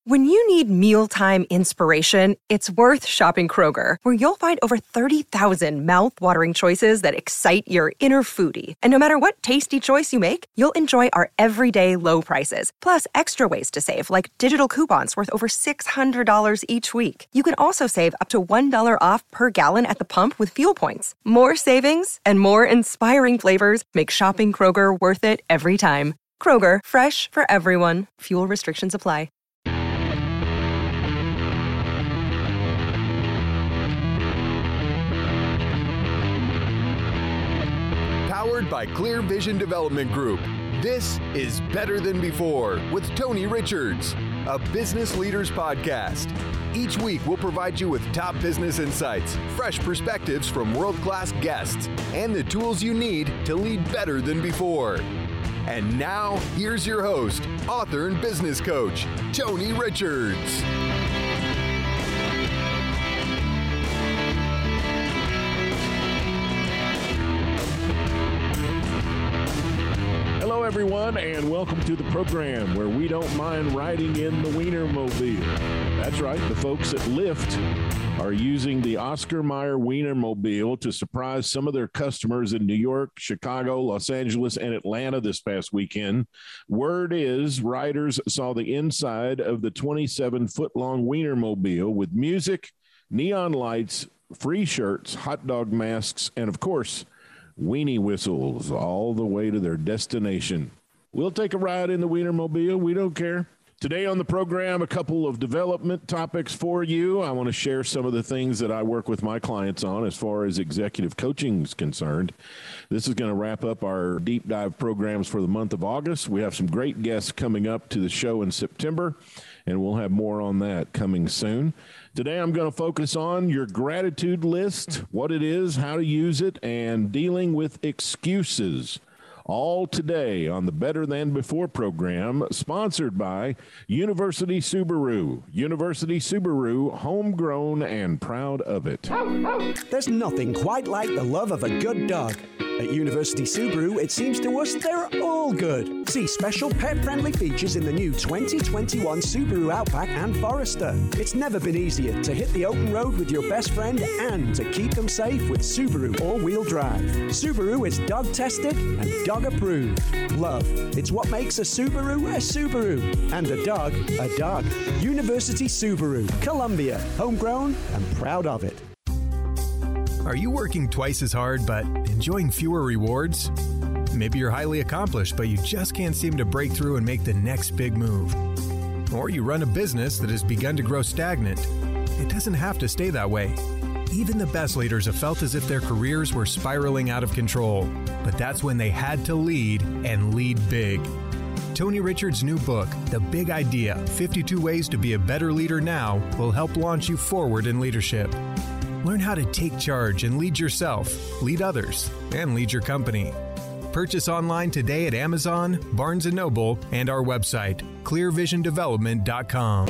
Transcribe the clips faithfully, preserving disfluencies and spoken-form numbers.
When you need mealtime inspiration, it's worth shopping Kroger, where you'll find over thirty thousand mouth-watering choices that excite your inner foodie. And no matter what tasty choice you make, you'll enjoy our everyday low prices, plus extra ways to save, like digital coupons worth over six hundred dollars each week. You can also save up to one dollar off per gallon at the pump with fuel points. More savings and more inspiring flavors make shopping Kroger worth it every time. Kroger, fresh for everyone. Fuel restrictions apply. Powered by Clear Vision Development Group. This is Better Than Before with Tony Richards, a business leaders podcast. Each week, we'll provide you with top business insights, fresh perspectives from world-class guests, and the tools you need to lead better than before. And now, here's your host, author and business coach, Tony Richards. Hello, everyone, and welcome to the program where we don't mind riding in the Wienermobile. That's right, the folks at Lyft are using the Oscar Mayer Wienermobile to surprise some of their customers in New York, Chicago, Los Angeles, and Atlanta this past weekend. Word is riders saw the inside of the twenty-seven foot long Wienermobile with music, neon lights, free shirts, hot dog masks, and of course, weenie whistles all the way to their destination. We'll take a ride in the Wienermobile. We don't care. Today on the program, a couple of development topics for you. I want to share some of the things that I work with my clients on as far as executive coaching is concerned. This is going to wrap up our deep dive programs for the month of August. We have some great guests coming up to the show in September, and we'll have more on that coming soon. Today, I'm going to focus on your gratitude list, what it is, how to use it, and dealing with excuses. All today on the Better Than Before program, sponsored by University Subaru. University Subaru, homegrown and proud of it. There's nothing quite like the love of a good dog. At University Subaru, it seems to us they're all good. See special pet-friendly features in the new twenty twenty-one Subaru Outback and Forester. It's never been easier to hit the open road with your best friend and to keep them safe with Subaru all-wheel drive. Subaru is dog-tested and dog-approved. Love, it's what makes a Subaru a Subaru. And a dog, a dog. University Subaru, Columbia, homegrown and proud of it. Are you working twice as hard but enjoying fewer rewards? Maybe you're highly accomplished, but you just can't seem to break through and make the next big move. Or you run a business that has begun to grow stagnant. It doesn't have to stay that way. Even the best leaders have felt as if their careers were spiraling out of control. But that's when they had to lead and lead big. Tony Richards' new book, The Big Idea, fifty-two Ways to Be a Better Leader Now, will help launch you forward in leadership. Learn how to take charge and lead yourself, lead others, and lead your company. Purchase online today at Amazon, Barnes and Noble, and our website, clear vision development dot com.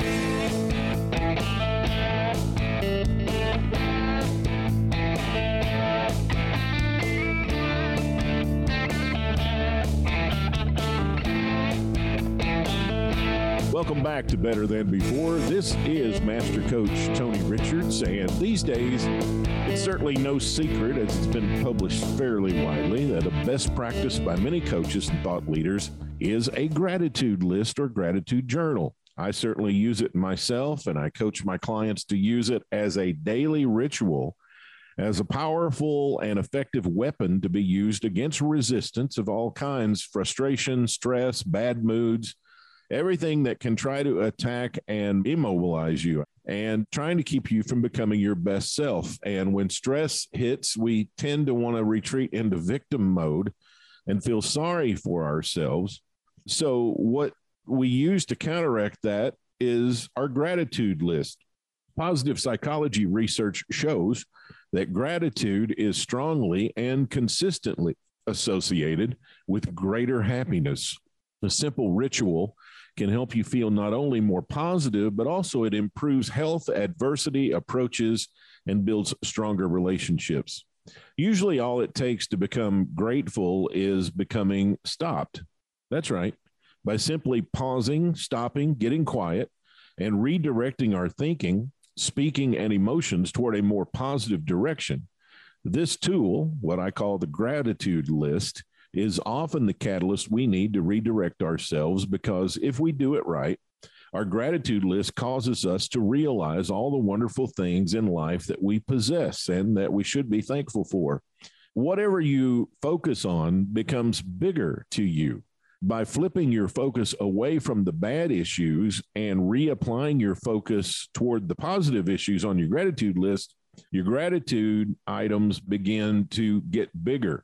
Welcome back to Better Than Before. This is Master Coach Tony Richards, and these days, it's certainly no secret, as it's been published fairly widely, that a best practice by many coaches and thought leaders is a gratitude list or gratitude journal. I certainly use it myself, and I coach my clients to use it as a daily ritual, as a powerful and effective weapon to be used against resistance of all kinds, frustration, stress, bad moods, everything that can try to attack and immobilize you and trying to keep you from becoming your best self. And when stress hits, we tend to want to retreat into victim mode and feel sorry for ourselves. So what we use to counteract that is our gratitude list. Positive psychology research shows that gratitude is strongly and consistently associated with greater happiness. A simple ritual can help you feel not only more positive, but also it improves health, adversity approaches, and builds stronger relationships. Usually all it takes to become grateful is becoming stopped. That's right. By simply pausing, stopping, getting quiet, and redirecting our thinking, speaking, and emotions toward a more positive direction. This tool, what I call the gratitude list, is often the catalyst we need to redirect ourselves, because if we do it right, our gratitude list causes us to realize all the wonderful things in life that we possess and that we should be thankful for. Whatever you focus on becomes bigger to you. By flipping your focus away from the bad issues and reapplying your focus toward the positive issues on your gratitude list, your gratitude items begin to get bigger.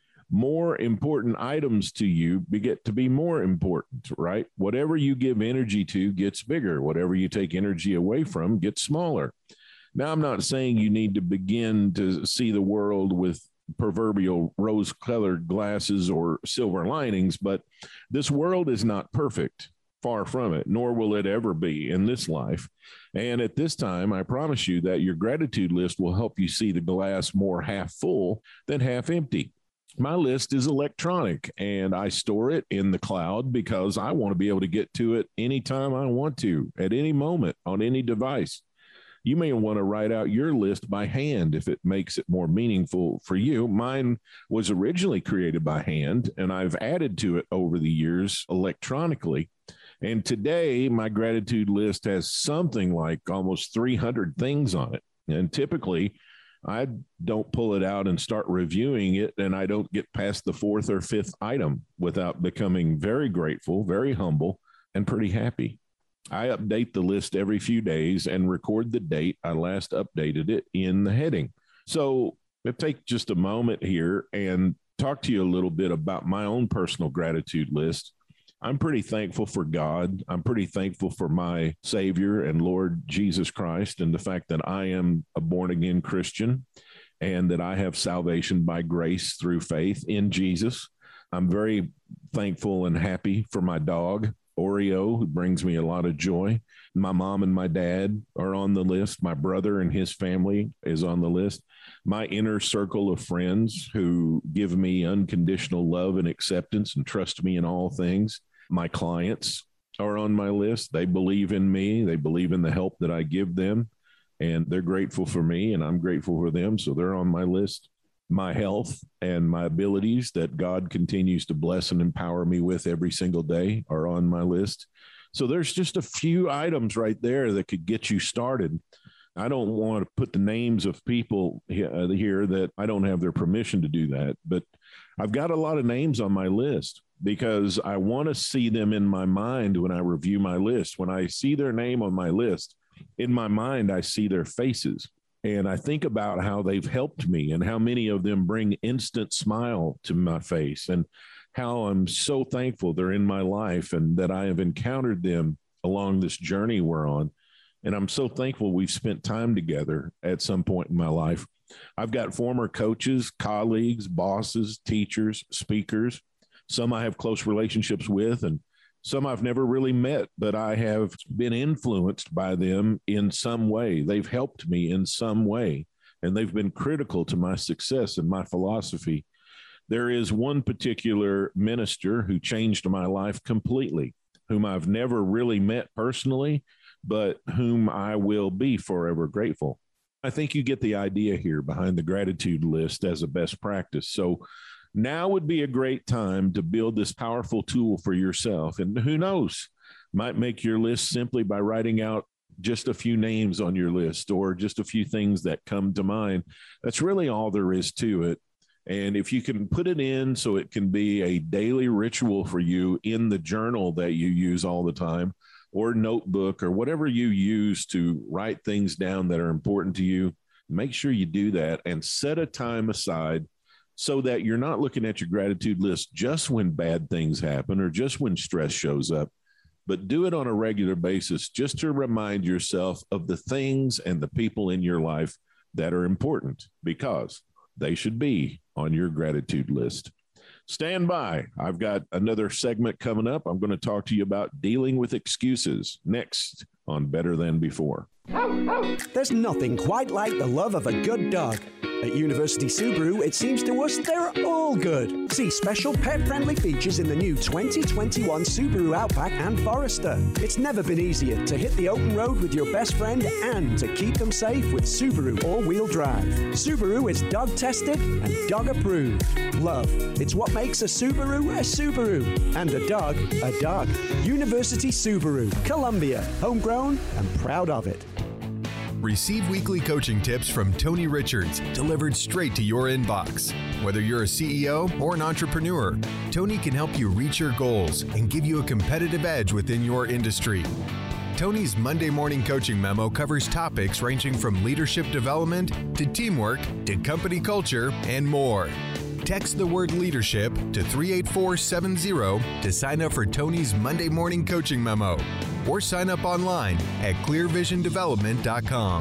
More important items to you get to be more important, right? Whatever you give energy to gets bigger. Whatever you take energy away from gets smaller. Now, I'm not saying you need to begin to see the world with proverbial rose-colored glasses or silver linings, but this world is not perfect. Far from it, nor will it ever be in this life. And at this time, I promise you that your gratitude list will help you see the glass more half full than half empty. My list is electronic, and I store it in the cloud because I want to be able to get to it anytime I want to, at any moment, on any device. You may want to write out your list by hand if it makes it more meaningful for you. Mine was originally created by hand, and I've added to it over the years electronically. And today, my gratitude list has something like almost three hundred things on it. And typically, I don't pull it out and start reviewing it, and I don't get past the fourth or fifth item without becoming very grateful, very humble, and pretty happy. I update the list every few days and record the date I last updated it in the heading. So I'll take just a moment here and talk to you a little bit about my own personal gratitude list. I'm pretty thankful for God. I'm pretty thankful for my Savior and Lord Jesus Christ, and the fact that I am a born-again Christian and that I have salvation by grace through faith in Jesus. I'm very thankful and happy for my dog, Oreo, who brings me a lot of joy. My mom and my dad are on the list. My brother and his family is on the list. My inner circle of friends who give me unconditional love and acceptance and trust me in all things. My clients are on my list. They believe in me. They believe in the help that I give them, and they're grateful for me, and I'm grateful for them. So they're on my list. My health and my abilities that God continues to bless and empower me with every single day are on my list. So there's just a few items right there that could get you started. I don't want to put the names of people here that I don't have their permission to do that, but I've got a lot of names on my list because I want to see them in my mind when I review my list. When I see their name on my list, in my mind, I see their faces. And I think about how they've helped me and how many of them bring instant smile to my face and how I'm so thankful they're in my life and that I have encountered them along this journey we're on. And I'm so thankful we've spent time together at some point in my life. I've got former coaches, colleagues, bosses, teachers, speakers. Some I have close relationships with, and some I've never really met, but I have been influenced by them in some way. They've helped me in some way, and they've been critical to my success and my philosophy. There is one particular minister who changed my life completely, whom I've never really met personally, but whom I will be forever grateful. I think you get the idea here behind the gratitude list as a best practice. So now would be a great time to build this powerful tool for yourself. And who knows, might make your list simply by writing out just a few names on your list or just a few things that come to mind. That's really all there is to it. And if you can put it in so it can be a daily ritual for you in the journal that you use all the time, or notebook, or whatever you use to write things down that are important to you, make sure you do that and set a time aside so that you're not looking at your gratitude list just when bad things happen or just when stress shows up, but do it on a regular basis just to remind yourself of the things and the people in your life that are important, because they should be on your gratitude list. Stand by. I've got another segment coming up. I'm going to talk to you about dealing with excuses next on Better Than Before. There's nothing quite like the love of a good dog. At University Subaru, it seems to us they're all good. See special pet-friendly features in the new twenty twenty-one Subaru Outback and Forester. It's never been easier to hit the open road with your best friend and to keep them safe with Subaru all-wheel drive. Subaru is dog-tested and dog-approved. Love, it's what makes a Subaru a Subaru. And a dog, a dog. University Subaru, Columbia, homegrown and proud of it. Receive weekly coaching tips from Tony Richards, delivered straight to your inbox. Whether you're a C E O or an entrepreneur, Tony can help you reach your goals and give you a competitive edge within your industry. Tony's Monday Morning Coaching Memo covers topics ranging from leadership development to teamwork to company culture and more. Text the word leadership to three eight four seven zero to sign up for Tony's Monday Morning Coaching Memo, or sign up online at clear vision development dot com.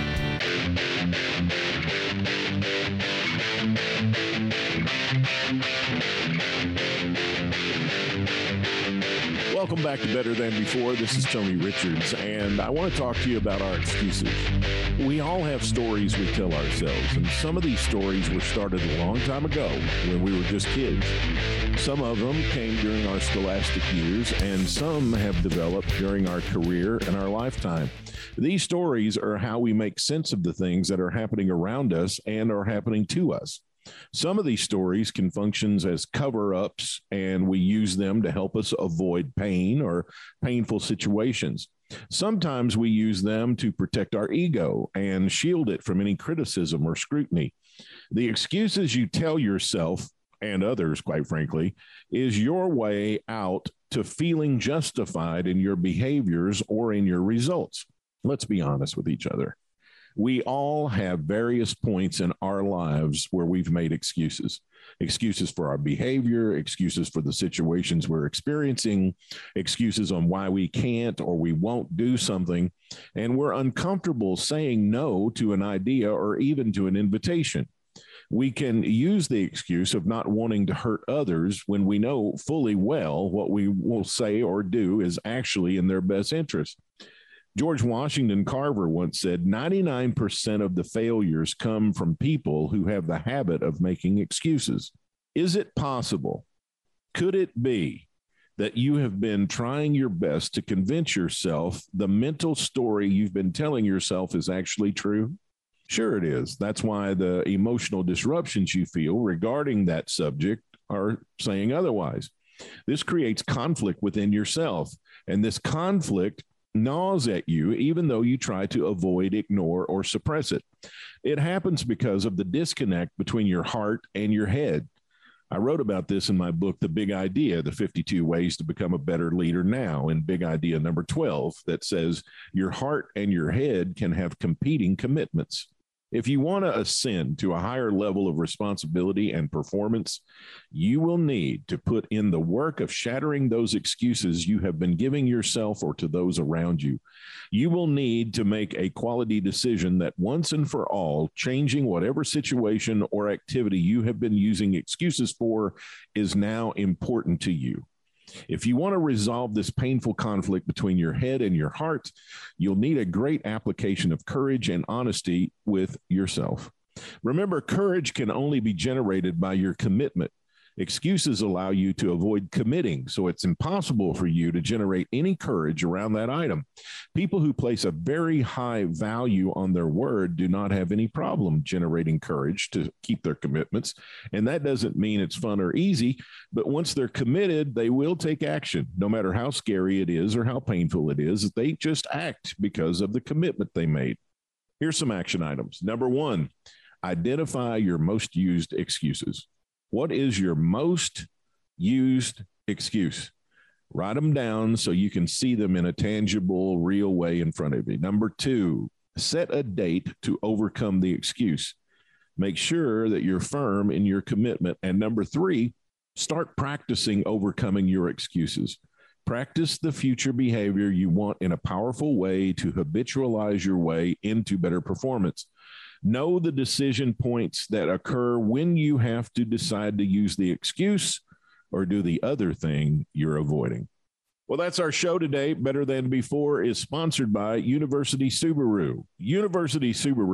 Welcome back to Better Than Before. This is Tony Richards, and I want to talk to you about our excuses. We all have stories we tell ourselves, and some of these stories were started a long time ago when we were just kids. Some of them came during our scholastic years, and some have developed during our career and our lifetime. These stories are how we make sense of the things that are happening around us and are happening to us. Some of these stories can function as cover-ups, and we use them to help us avoid pain or painful situations. Sometimes we use them to protect our ego and shield it from any criticism or scrutiny. The excuses you tell yourself, and others, quite frankly, is your way out to feeling justified in your behaviors or in your results. Let's be honest with each other. We all have various points in our lives where we've made excuses. Excuses for our behavior, excuses for the situations we're experiencing, excuses on why we can't or we won't do something, and we're uncomfortable saying no to an idea or even to an invitation. We can use the excuse of not wanting to hurt others when we know fully well what we will say or do is actually in their best interest. George Washington Carver once said, ninety-nine percent of the failures come from people who have the habit of making excuses. Is it possible? Could it be that you have been trying your best to convince yourself the mental story you've been telling yourself is actually true? Sure it is. That's why the emotional disruptions you feel regarding that subject are saying otherwise. This creates conflict within yourself, and this conflict gnaws at you even though you try to avoid, ignore, or suppress it. It happens because of the disconnect between your heart and your head. I wrote about this in my book, The Big Idea, the fifty-two Ways to Become a Better Leader Now, in Big Idea number twelve, that says your heart and your head can have competing commitments. If you want to ascend to a higher level of responsibility and performance, you will need to put in the work of shattering those excuses you have been giving yourself or to those around you. You will need to make a quality decision that once and for all, changing whatever situation or activity you have been using excuses for is now important to you. If you want to resolve this painful conflict between your head and your heart, you'll need a great application of courage and honesty with yourself. Remember, courage can only be generated by your commitment. Excuses allow you to avoid committing, so it's impossible for you to generate any courage around that item. People who place a very high value on their word do not have any problem generating courage to keep their commitments, and that doesn't mean it's fun or easy, but once they're committed, they will take action, no matter how scary it is or how painful it is. They just act because of the commitment they made. Here's some action items. Number one, identify your most used excuses. What is your most used excuse? Write them down so you can see them in a tangible, real way in front of you. Number two, set a date to overcome the excuse. Make sure that you're firm in your commitment. And number three, start practicing overcoming your excuses. Practice the future behavior you want in a powerful way to habitualize your way into better performance. Know the decision points that occur when you have to decide to use the excuse or do the other thing you're avoiding. Well, that's our show today. Better Than Before is sponsored by University Subaru. University Subaru,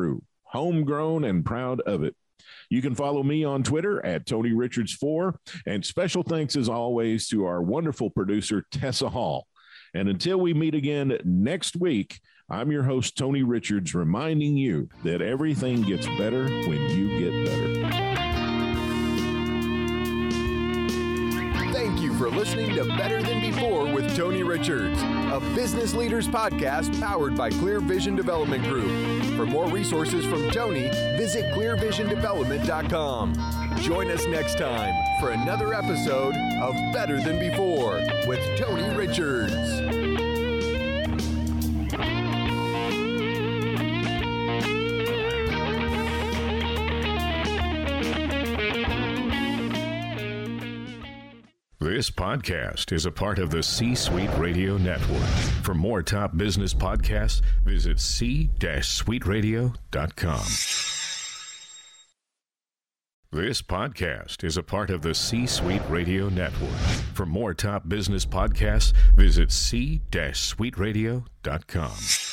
homegrown and proud of it. You can follow me on Twitter at Tony Richards four. And special thanks, as always, to our wonderful producer, Tessa Hall. And until we meet again next week, I'm your host, Tony Richards, reminding you that everything gets better when you get better. Thank you for listening to Better Than Before with Tony Richards, a business leaders podcast powered by Clear Vision Development Group. For more resources from Tony, visit clear vision development dot com. Join us next time for another episode of Better Than Before with Tony Richards. This podcast is a part of the C-Suite Radio Network. For more top business podcasts, visit c suite radio dot com. This podcast is a part of the C-Suite Radio Network. For more top business podcasts, visit c suite radio dot com.